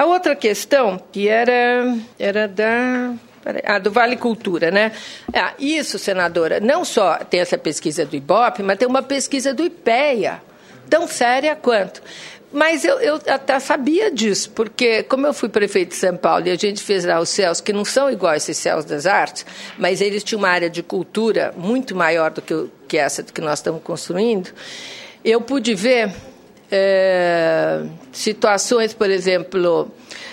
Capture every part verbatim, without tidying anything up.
A outra questão, que era, era da... Ah, do Vale Cultura, né? Ah, isso, senadora, não só tem essa pesquisa do Ibope, mas tem uma pesquisa do IPEA, tão séria quanto. Mas eu, eu até sabia disso, porque como eu fui prefeito de São Paulo e a gente fez lá os céus, que não são iguais esses céus das artes, mas eles tinham uma área de cultura muito maior do que, que essa que nós estamos construindo, eu pude ver é, situações, por exemplo...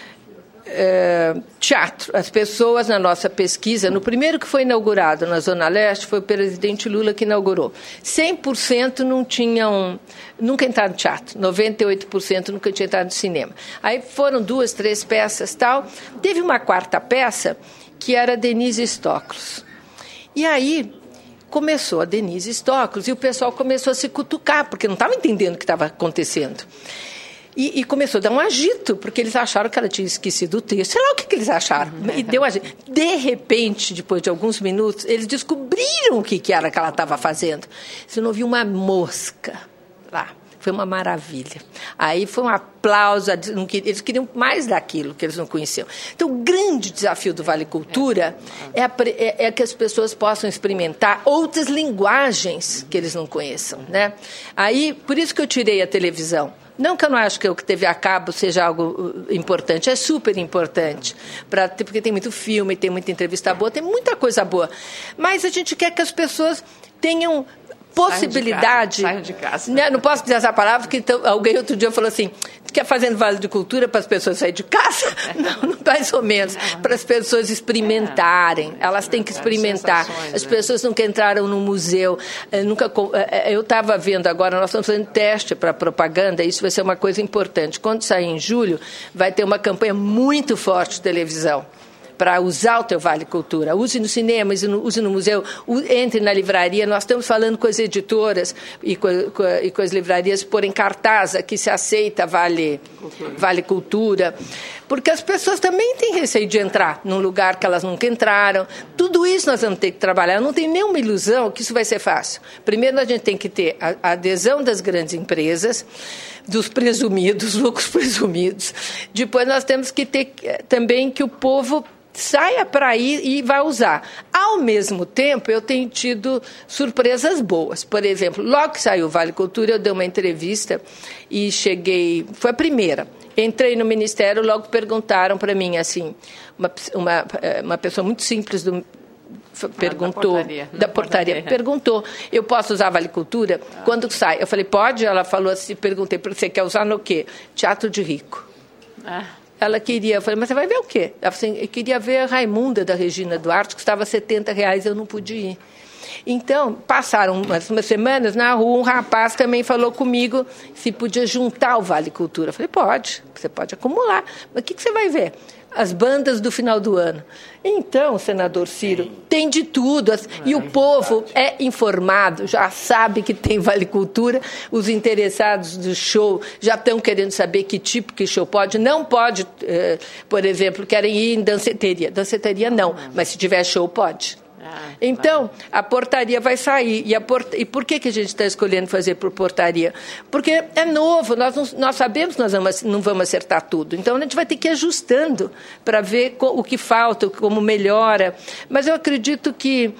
É, teatro. As pessoas, na nossa pesquisa, no primeiro que foi inaugurado na Zona Leste, foi o presidente Lula que inaugurou. cem por cento não tinham, nunca entraram no teatro, noventa e oito por cento nunca tinham entrado no cinema. Aí foram duas, três peças, tal. Teve uma quarta peça, que era Denise Stoklos. E aí... começou a Denise Stoklos e o pessoal começou a se cutucar, porque não estava entendendo o que estava acontecendo. E, e começou a dar um agito, porque eles acharam que ela tinha esquecido o texto. Sei lá o que, que eles acharam. E deu um agito. De repente, depois de alguns minutos, eles descobriram o que, que era que ela estava fazendo. Você não viu uma mosca lá. Foi uma maravilha. Aí foi um aplauso. Eles queriam mais daquilo que eles não conheciam. Então, o grande desafio do Vale Cultura é, a, é, é que as pessoas possam experimentar outras linguagens que eles não conheçam, né? Aí, por isso que eu tirei a televisão. Não que eu não acho que o que teve a cabo seja algo importante, é super importante, pra, porque tem muito filme, tem muita entrevista boa, tem muita coisa boa. Mas a gente quer que as pessoas tenham possibilidade... Saiam de casa. Saiam de casa. Né? Não posso dizer essa palavra, porque então, alguém outro dia falou assim, quer fazer Vale de Cultura para as pessoas saírem de casa? Não, mais ou menos. Para as pessoas experimentarem. Elas têm que experimentar. As pessoas nunca entraram no museu. Nunca, eu estava vendo agora, nós estamos fazendo teste para propaganda, isso vai ser uma coisa importante. Quando sair em julho, vai ter uma campanha muito forte de televisão para usar o teu Vale Cultura. Use no cinema, use no, use no museu, entre na livraria. Nós estamos falando com as editoras e com, com, e com as livrarias por em cartaz que se aceita Vale Cultura. Vale Cultura, porque as pessoas também têm receio de entrar num lugar que elas nunca entraram. Tudo isso nós vamos ter que trabalhar. Eu não tenho nenhuma ilusão que isso vai ser fácil. Primeiro, a gente tem que ter a, a adesão das grandes empresas, dos presumidos, lucros presumidos. Depois, nós temos que ter também que o povo saia para ir e vai usar. Ao mesmo tempo, eu tenho tido surpresas boas. Por exemplo, logo que saiu o Vale Cultura, eu dei uma entrevista e cheguei... Foi a primeira. Entrei no Ministério, logo perguntaram para mim, assim, uma, uma, uma pessoa muito simples do... perguntou, ah, da portaria, da portaria, portaria, perguntou, eu posso usar Vale Cultura? Ah. Quando sai? Eu falei, pode? Ela falou assim, perguntei, você quer usar no quê? Teatro de rico. Ah. Ela queria, eu falei, mas você vai ver o quê? Ela falou assim, eu queria ver a Raimunda da Regina Duarte, que custava setenta reais, eu não pude ir. Então, passaram umas, umas semanas, na rua, um rapaz também falou comigo se podia juntar o Vale Cultura. Eu falei, pode, você pode acumular. Mas o que, que você vai ver? As bandas do final do ano. Então, senador Ciro, tem de tudo. E o povo é informado, já sabe que tem Vale Cultura. Os interessados do show já estão querendo saber que tipo que show pode. Não pode, eh, por exemplo, querem ir em danceteria. Danceteria não, mas se tiver show, pode. Então, a portaria vai sair. E, a port... e por que, que a gente está escolhendo fazer por portaria? Porque é novo, nós, não, nós sabemos que nós vamos, não vamos acertar tudo. Então, a gente vai ter que ir ajustando para ver o que falta, como melhora. Mas eu acredito que,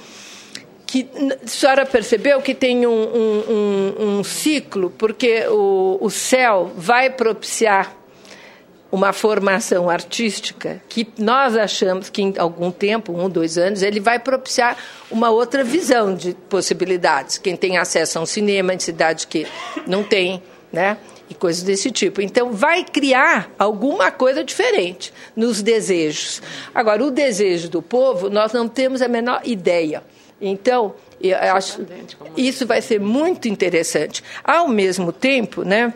que a senhora percebeu que tem um, um, um, um ciclo, porque o, o C E L vai propiciar uma formação artística que nós achamos que em algum tempo, um, dois anos, ele vai propiciar uma outra visão de possibilidades. Quem tem acesso a um cinema em cidades que não tem, né? E coisas desse tipo. Então, vai criar alguma coisa diferente nos desejos. Agora, o desejo do povo, nós não temos a menor ideia. Então, eu acho isso vai ser muito interessante. Ao mesmo tempo, né?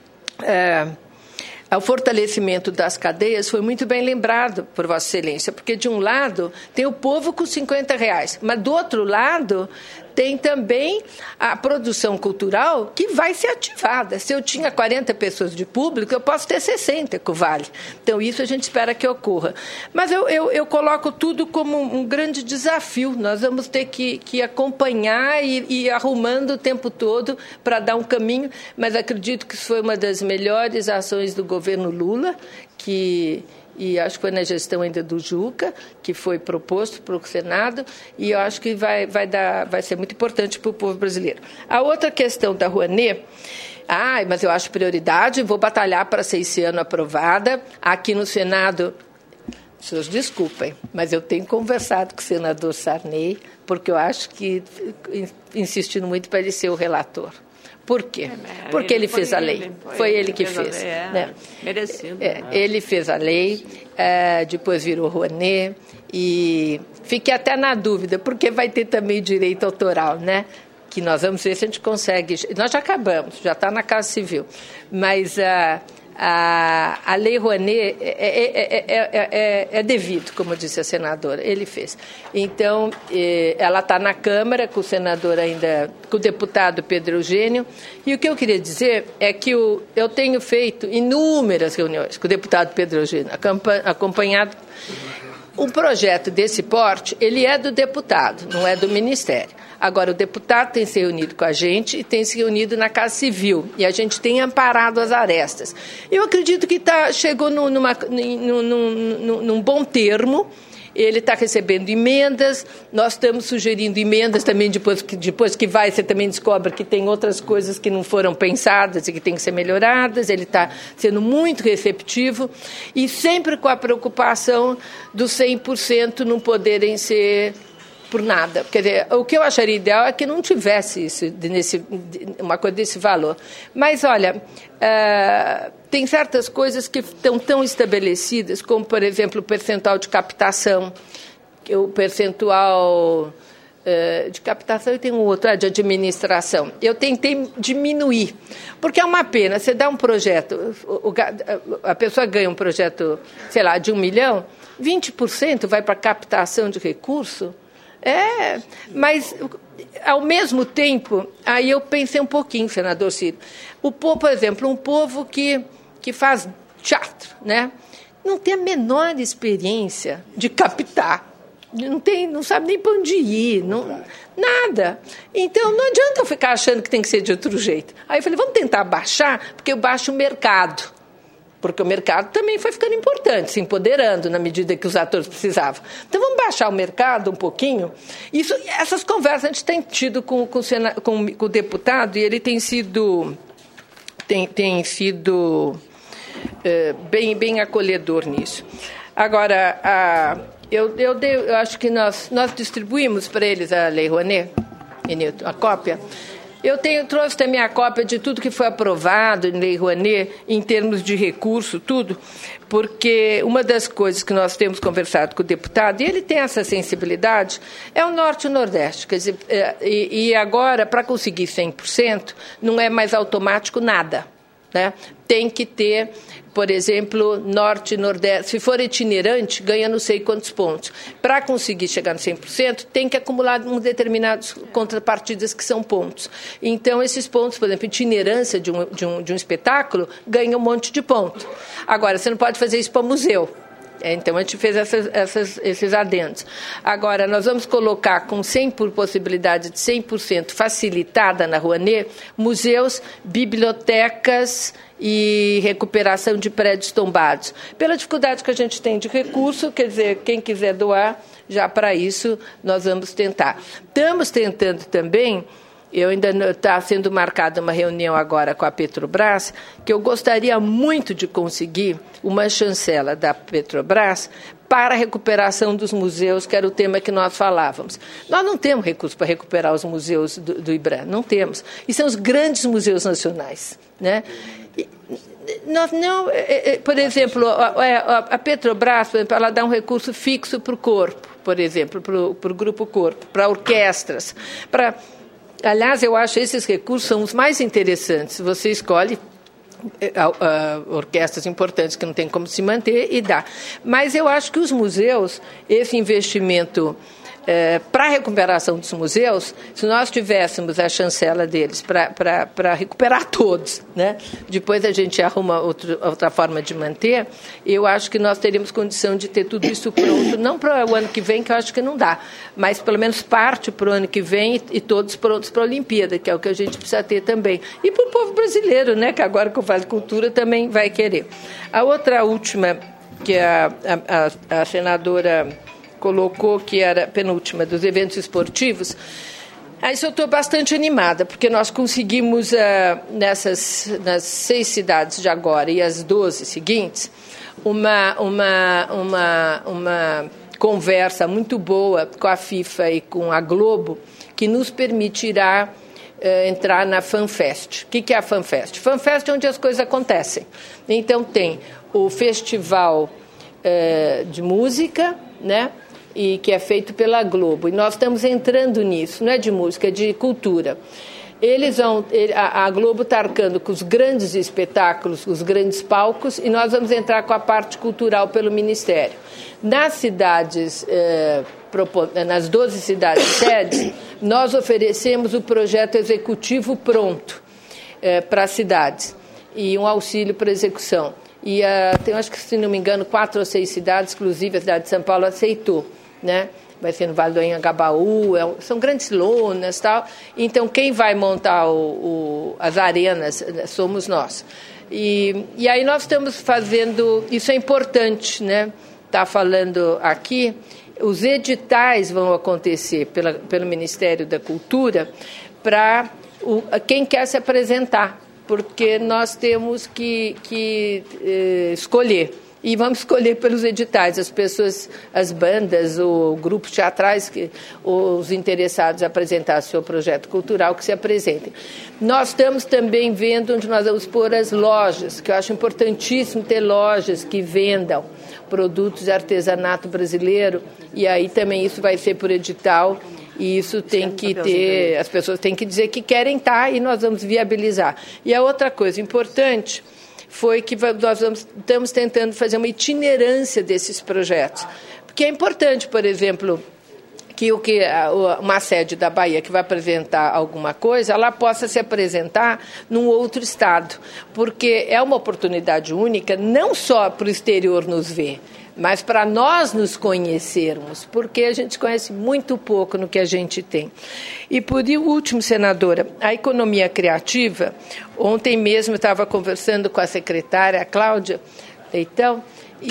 É, o fortalecimento das cadeias foi muito bem lembrado por Vossa Excelência, porque, de um lado, tem o povo com cinquenta reais, mas, do outro lado, tem também a produção cultural que vai ser ativada. Se eu tinha quarenta pessoas de público, eu posso ter sessenta com o Vale. Então, isso a gente espera que ocorra. Mas eu, eu, eu coloco tudo como um grande desafio. Nós vamos ter que, que acompanhar e, e ir arrumando o tempo todo para dar um caminho, mas acredito que isso foi uma das melhores ações do governo Lula, que... E acho que foi na gestão ainda do Juca, que foi proposto para o Senado, e eu acho que vai, vai, dar, vai ser muito importante para o povo brasileiro. A outra questão da Rouanet, ah, mas eu acho prioridade, vou batalhar para ser esse ano aprovada. Aqui no Senado, vocês desculpem, mas eu tenho conversado com o senador Sarney, porque eu acho que, insistindo muito para ele ser o relator. Por quê? É, Porque ele, ele fez a lei. Ele, foi, foi ele que fez. fez é, né? Merecido. É, né? Ele fez a lei, é, depois virou Rouanet, e fiquei até na dúvida, porque vai ter também direito autoral, né? Que nós vamos ver se a gente consegue. Nós já acabamos, já está na Casa Civil. Mas a, a, a lei Rouanet é, é, é, é, é devido, como disse a senadora, ele fez. Então, ela está na Câmara, com o senador ainda, com o deputado Pedro Eugênio, e o que eu queria dizer é que o, eu tenho feito inúmeras reuniões com o deputado Pedro Eugênio, acompanhado. Um projeto desse porte, ele é do deputado, não é do Ministério. Agora, o deputado tem se reunido com a gente e tem se reunido na Casa Civil, e a gente tem amparado as arestas. Eu acredito que tá, chegou num, numa, num, num, num bom termo. Ele está recebendo emendas, nós estamos sugerindo emendas também, depois que, depois que vai, você também descobre que tem outras coisas que não foram pensadas e que têm que ser melhoradas. Ele está sendo muito receptivo e sempre com a preocupação dos cem por cento não poderem ser por nada. Quer dizer, o que eu acharia ideal é que não tivesse isso, nesse, uma coisa desse valor. Mas, olha, uh, tem certas coisas que estão tão estabelecidas, como, por exemplo, o percentual de captação, o percentual uh, de captação e tem um outro, ah, de administração. Eu tentei diminuir, porque é uma pena. Você dá um projeto, o, o, a pessoa ganha um projeto, sei lá, de um milhão, vinte por cento vai para captação de recurso. É, mas, ao mesmo tempo, aí eu pensei um pouquinho, senador Ciro. O povo, por exemplo, um povo que, que faz teatro, né? Não tem a menor experiência de captar. Não, tem, não sabe nem para onde ir, não, nada. Então, não adianta eu ficar achando que tem que ser de outro jeito. Aí eu falei, vamos tentar baixar, porque eu baixo o mercado. Porque o mercado também foi ficando importante, se empoderando na medida que os atores precisavam. Então, vamos baixar o mercado um pouquinho. Isso, essas conversas a gente tem tido com, com, o, sena, com, com o deputado, e ele tem sido, tem, tem sido é, bem, bem acolhedor nisso. Agora, a, eu, eu, dei, eu acho que nós, nós distribuímos para eles a Lei Rouanet, a cópia. Eu tenho, trouxe também a cópia de tudo que foi aprovado em Lei Rouanet, em termos de recurso, tudo, porque uma das coisas que nós temos conversado com o deputado, e ele tem essa sensibilidade, é o Norte e o Nordeste. Quer dizer, e, e agora, para conseguir cem por cento, não é mais automático nada, né? Tem que ter, por exemplo, Norte e Nordeste. Se for itinerante, ganha não sei quantos pontos. Para conseguir chegar no cem por cento, tem que acumular um determinados contrapartidas que são pontos. Então, esses pontos, por exemplo, itinerância de um, de um, de um espetáculo, ganha um monte de ponto. Agora, você não pode fazer isso para museu. Então, a gente fez essas, essas, esses adendos. Agora, nós vamos colocar com cem por possibilidade de cem por cento facilitada na Rouanet, museus, bibliotecas e recuperação de prédios tombados. Pela dificuldade que a gente tem de recurso, quer dizer, quem quiser doar, já para isso nós vamos tentar. Estamos tentando também... Eu ainda está sendo marcada uma reunião agora com a Petrobras, que eu gostaria muito de conseguir uma chancela da Petrobras para a recuperação dos museus, que era o tema que nós falávamos. Nós não temos recursos para recuperar os museus do, do IBRAM, não temos. E são os grandes museus nacionais, né? E, nós não, por exemplo, a, a Petrobras, por exemplo, ela dá um recurso fixo para o corpo, por exemplo, para o, para o Grupo Corpo, para orquestras, para... Aliás, eu acho que esses recursos são os mais interessantes. Você escolhe uh, uh, orquestras importantes que não tem como se manter e dá. Mas eu acho que os museus, esse investimento É, para a recuperação dos museus, se nós tivéssemos a chancela deles para recuperar todos, né? Depois a gente arruma outro, outra forma de manter, eu acho que nós teríamos condição de ter tudo isso pronto, não para o ano que vem, que eu acho que não dá, mas pelo menos parte para o ano que vem e, e todos prontos para a Olimpíada, que é o que a gente precisa ter também. E para o povo brasileiro, né? Que agora com o Vale Cultura também vai querer. A outra última, que a, a, a, a senadora colocou, que era a penúltima, dos eventos esportivos, aí eu estou bastante animada, porque nós conseguimos, uh, nessas nas seis cidades de agora e as doze seguintes, uma, uma, uma, uma conversa muito boa com a FIFA e com a Globo, que nos permitirá uh, entrar na FanFest. O que, que é a FanFest? FanFest é onde as coisas acontecem. Então, tem o festival uh, de música, né? E que é feito pela Globo. E nós estamos entrando nisso, não é de música, é de cultura. Eles vão, a Globo está arcando com os grandes espetáculos, os grandes palcos, e nós vamos entrar com a parte cultural pelo Ministério. Nas cidades, eh, nas doze cidades sedes, nós oferecemos o projeto executivo pronto eh, para as cidades e um auxílio para execução. E uh, tem, acho que, se não me engano, quatro ou seis cidades, inclusive a cidade de São Paulo aceitou, né? Vai ser no Vale do Anhangabaú, é, são grandes lonas e tal. Então, quem vai montar o, o, as arenas somos nós. E, e aí nós estamos fazendo, isso é importante, né? Está falando aqui, os editais vão acontecer pela, pelo Ministério da Cultura para quem quer se apresentar, porque nós temos que, que eh, escolher. E vamos escolher pelos editais, as pessoas, as bandas, ou grupos teatrais, que, os interessados em apresentar seu projeto cultural, que se apresentem. Nós estamos também vendo onde nós vamos pôr as lojas, que eu acho importantíssimo ter lojas que vendam produtos de artesanato brasileiro, e aí também isso vai ser por edital. E isso tem que ter, as pessoas têm que dizer que querem estar e nós vamos viabilizar. E a outra coisa importante foi que nós vamos, estamos tentando fazer uma itinerância desses projetos. Porque é importante, por exemplo, que, o que uma sede da Bahia que vai apresentar alguma coisa, ela possa se apresentar num outro estado. Porque é uma oportunidade única, não só para o exterior nos ver, mas para nós nos conhecermos, porque a gente conhece muito pouco no que a gente tem. E por último, senadora, a economia criativa, ontem mesmo eu estava conversando com a secretária, a Cláudia Leitão,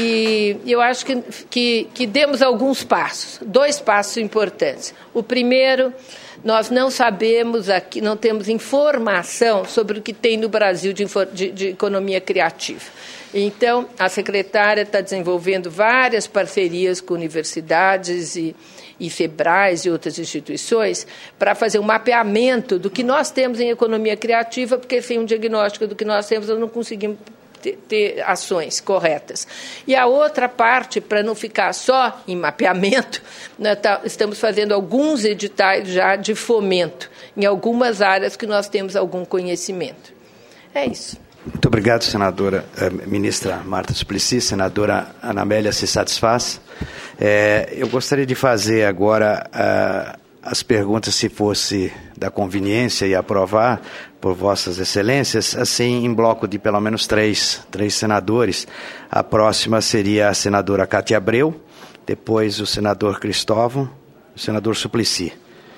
e eu acho que, que, que demos alguns passos, dois passos importantes. O primeiro, nós não sabemos, aqui, não temos informação sobre o que tem no Brasil de, de, de economia criativa. Então, a secretária está desenvolvendo várias parcerias com universidades e, e FEBRAES e outras instituições para fazer um mapeamento do que nós temos em economia criativa, porque sem um diagnóstico do que nós temos, nós não conseguimos ter, ter ações corretas. E a outra parte, para não ficar só em mapeamento, nós tá, estamos fazendo alguns editais já de fomento em algumas áreas que nós temos algum conhecimento. É isso. Muito obrigado, senadora, eh, ministra Marta Suplicy. Senadora Ana Amélia se satisfaz. É, eu gostaria de fazer agora uh, as perguntas, se fosse da conveniência, e aprovar por vossas excelências, assim, em bloco de pelo menos três, três senadores. A próxima seria a senadora Cátia Abreu, depois o senador Cristóvão, o senador Suplicy.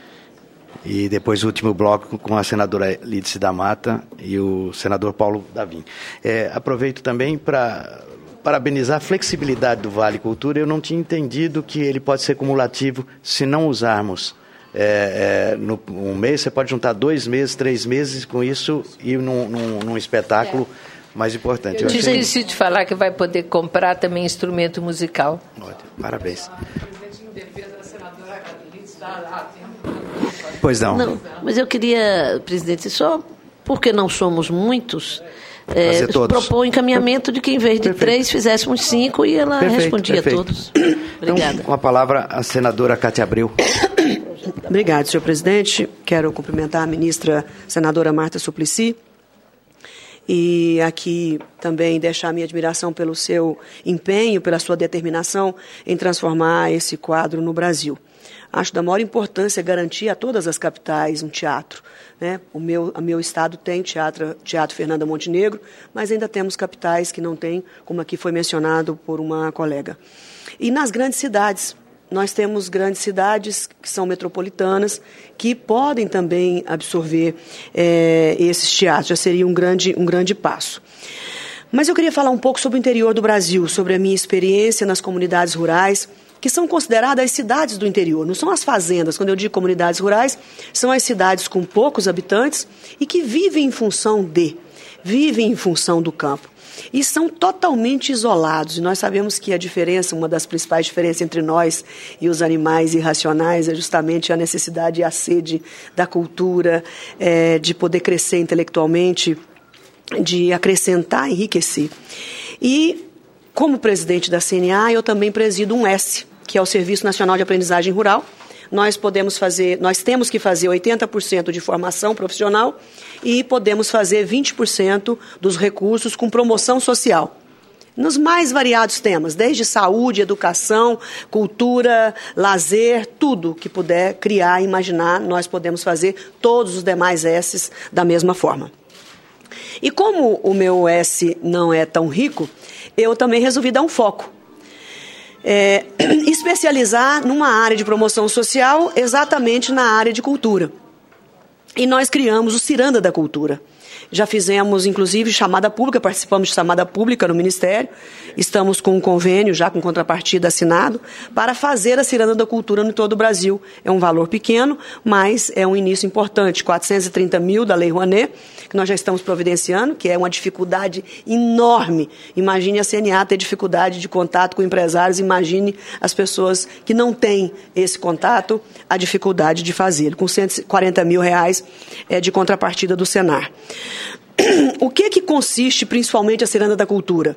E depois o último bloco com a senadora Lídice da Mata e o senador Paulo Davim. É, aproveito também para parabenizar a flexibilidade do Vale Cultura. Eu não tinha entendido que ele pode ser cumulativo se não usarmos. É, é, no, um mês, você pode juntar dois meses, três meses com isso e num, num, num espetáculo é. mais importante. Eu, Eu achei... esqueci de falar que vai poder comprar também instrumento musical. Ótimo, parabéns. Pois não. Não, mas eu queria, presidente, só porque não somos muitos, é, propor o encaminhamento de que, em vez de perfeito. três, fizéssemos cinco e ela perfeito, respondia perfeito. a todos. Obrigada. Então, com a palavra, a senadora Cátia Abreu. Obrigada, senhor presidente. Quero cumprimentar a ministra senadora Marta Suplicy e aqui também deixar a minha admiração pelo seu empenho, pela sua determinação em transformar esse quadro no Brasil. Acho da maior importância garantir a todas as capitais um teatro, né? O meu, o meu estado tem teatro, teatro Fernanda Montenegro, mas ainda temos capitais que não têm, como aqui foi mencionado por uma colega. E nas grandes cidades, nós temos grandes cidades que são metropolitanas, que podem também absorver é, esses teatros, já seria um grande, um grande passo. Mas eu queria falar um pouco sobre o interior do Brasil, sobre a minha experiência nas comunidades rurais, que são consideradas as cidades do interior, não são as fazendas. Quando eu digo comunidades rurais, são as cidades com poucos habitantes e que vivem em função de, vivem em função do campo. E são totalmente isolados. E nós sabemos que a diferença, uma das principais diferenças entre nós e os animais irracionais é justamente a necessidade e a sede da cultura, é, de poder crescer intelectualmente, de acrescentar, enriquecer. E, como presidente da C N A, eu também presido um S, que é o Serviço Nacional de Aprendizagem Rural. Nós podemos fazer, nós temos que fazer oitenta por cento de formação profissional e podemos fazer vinte por cento dos recursos com promoção social. Nos mais variados temas, desde saúde, educação, cultura, lazer, tudo que puder criar e imaginar, nós podemos fazer todos os demais S's da mesma forma. E como o meu S não é tão rico, eu também resolvi dar um foco. É, especializar numa área de promoção social exatamente na área de cultura. E nós criamos o Ciranda da Cultura. Já fizemos, inclusive, chamada pública, participamos de chamada pública no Ministério. Estamos com um convênio, já com contrapartida assinado, para fazer a Ciranda da Cultura em todo o Brasil. É um valor pequeno, mas é um início importante. quatrocentos e trinta mil da Lei Rouanet, que nós já estamos providenciando, que é uma dificuldade enorme. Imagine a C N A ter dificuldade de contato com empresários, imagine as pessoas que não têm esse contato, a dificuldade de fazê-lo, com cento e quarenta mil reais é, de contrapartida do Senar. O que que consiste principalmente a Ciranda da Cultura?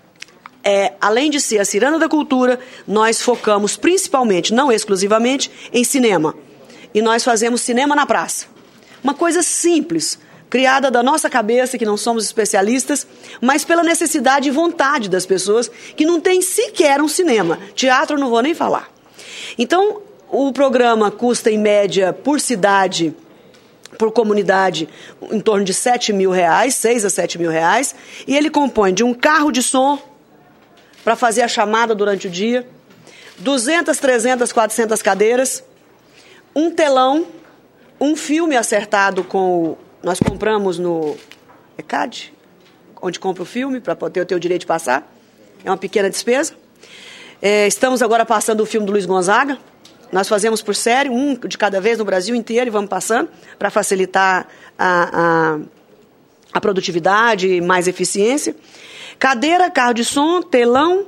É, além de ser a Ciranda da Cultura, nós focamos principalmente, não exclusivamente, em cinema. E nós fazemos cinema na praça. Uma coisa simples, criada da nossa cabeça, que não somos especialistas, mas pela necessidade e vontade das pessoas que não têm sequer um cinema. Teatro não vou nem falar. Então, o programa custa, em média, por cidade, por comunidade, em torno de sete mil reais, seis a sete mil reais, e ele compõe de um carro de som para fazer a chamada durante o dia, duzentas, trezentas, quatrocentas cadeiras, um telão, um filme acertado com o... Nós compramos no E C A D, onde compra o filme, para poder ter o direito de passar. É uma pequena despesa. É, estamos agora passando o filme do Luiz Gonzaga. Nós fazemos por série, um de cada vez no Brasil inteiro, e vamos passando para facilitar a, a, a produtividade e mais eficiência. Cadeira, carro de som, telão,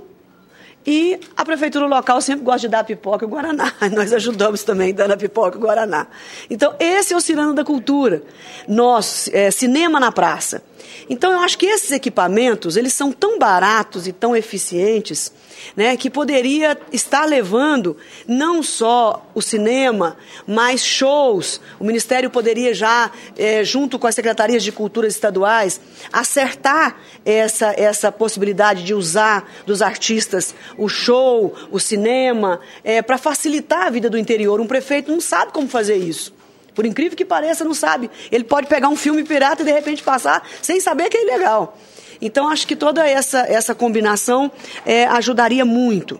e a prefeitura local sempre gosta de dar pipoca e guaraná. Nós ajudamos também dando a pipoca e guaraná. Então, esse é o Ciranda da Cultura. Nosso, é, cinema na praça. Então, eu acho que esses equipamentos, eles são tão baratos e tão eficientes, né, que poderia estar levando não só o cinema, mas shows. O Ministério poderia já, é, junto com as secretarias de cultura estaduais, acertar essa, essa possibilidade de usar dos artistas o show, o cinema, é, para facilitar a vida do interior. Um prefeito não sabe como fazer isso. Por incrível que pareça, não sabe. Ele pode pegar um filme pirata e, de repente, passar sem saber que é ilegal. Então, acho que toda essa, essa combinação é, ajudaria muito.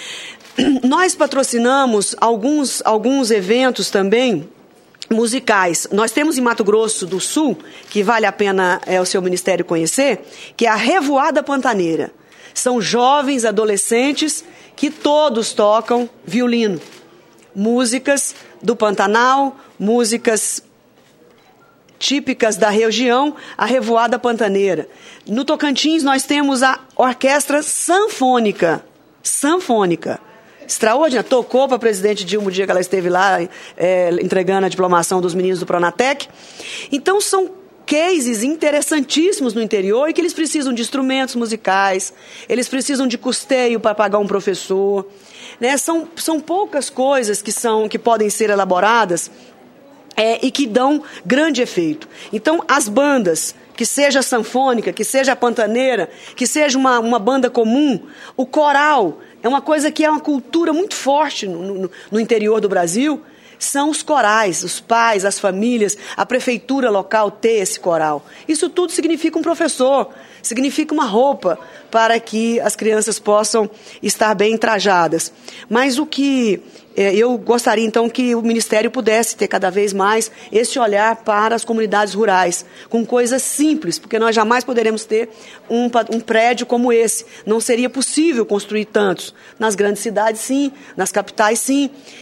Nós patrocinamos alguns, alguns eventos também musicais. Nós temos em Mato Grosso do Sul, que vale a pena é, o seu ministério conhecer, que é a Revoada Pantaneira. São jovens, adolescentes, que todos tocam violino. Músicas do Pantanal, músicas típicas da região, a Revoada Pantaneira. No Tocantins, nós temos a Orquestra Sanfônica. Sanfônica. Extraordinária. Tocou para a presidente Dilma o dia que ela esteve lá é, entregando a diplomação dos meninos do Pronatec. Então, são cases interessantíssimos no interior e que eles precisam de instrumentos musicais, eles precisam de custeio para pagar um professor. Né? São, são poucas coisas que, são, que podem ser elaboradas é, e que dão grande efeito. Então, as bandas que seja sanfônica, que seja pantaneira, que seja uma, uma banda comum. O coral é uma coisa que é uma cultura muito forte no, no, no interior do Brasil. São os corais, os pais, as famílias, a prefeitura local ter esse coral. Isso tudo significa um professor, significa uma roupa para que as crianças possam estar bem trajadas. Mas o que eh, eu gostaria, então, que o Ministério pudesse ter cada vez mais esse olhar para as comunidades rurais, com coisas simples, porque nós jamais poderemos ter um, um prédio como esse. Não seria possível construir tantos. Nas grandes cidades, sim, nas capitais, sim.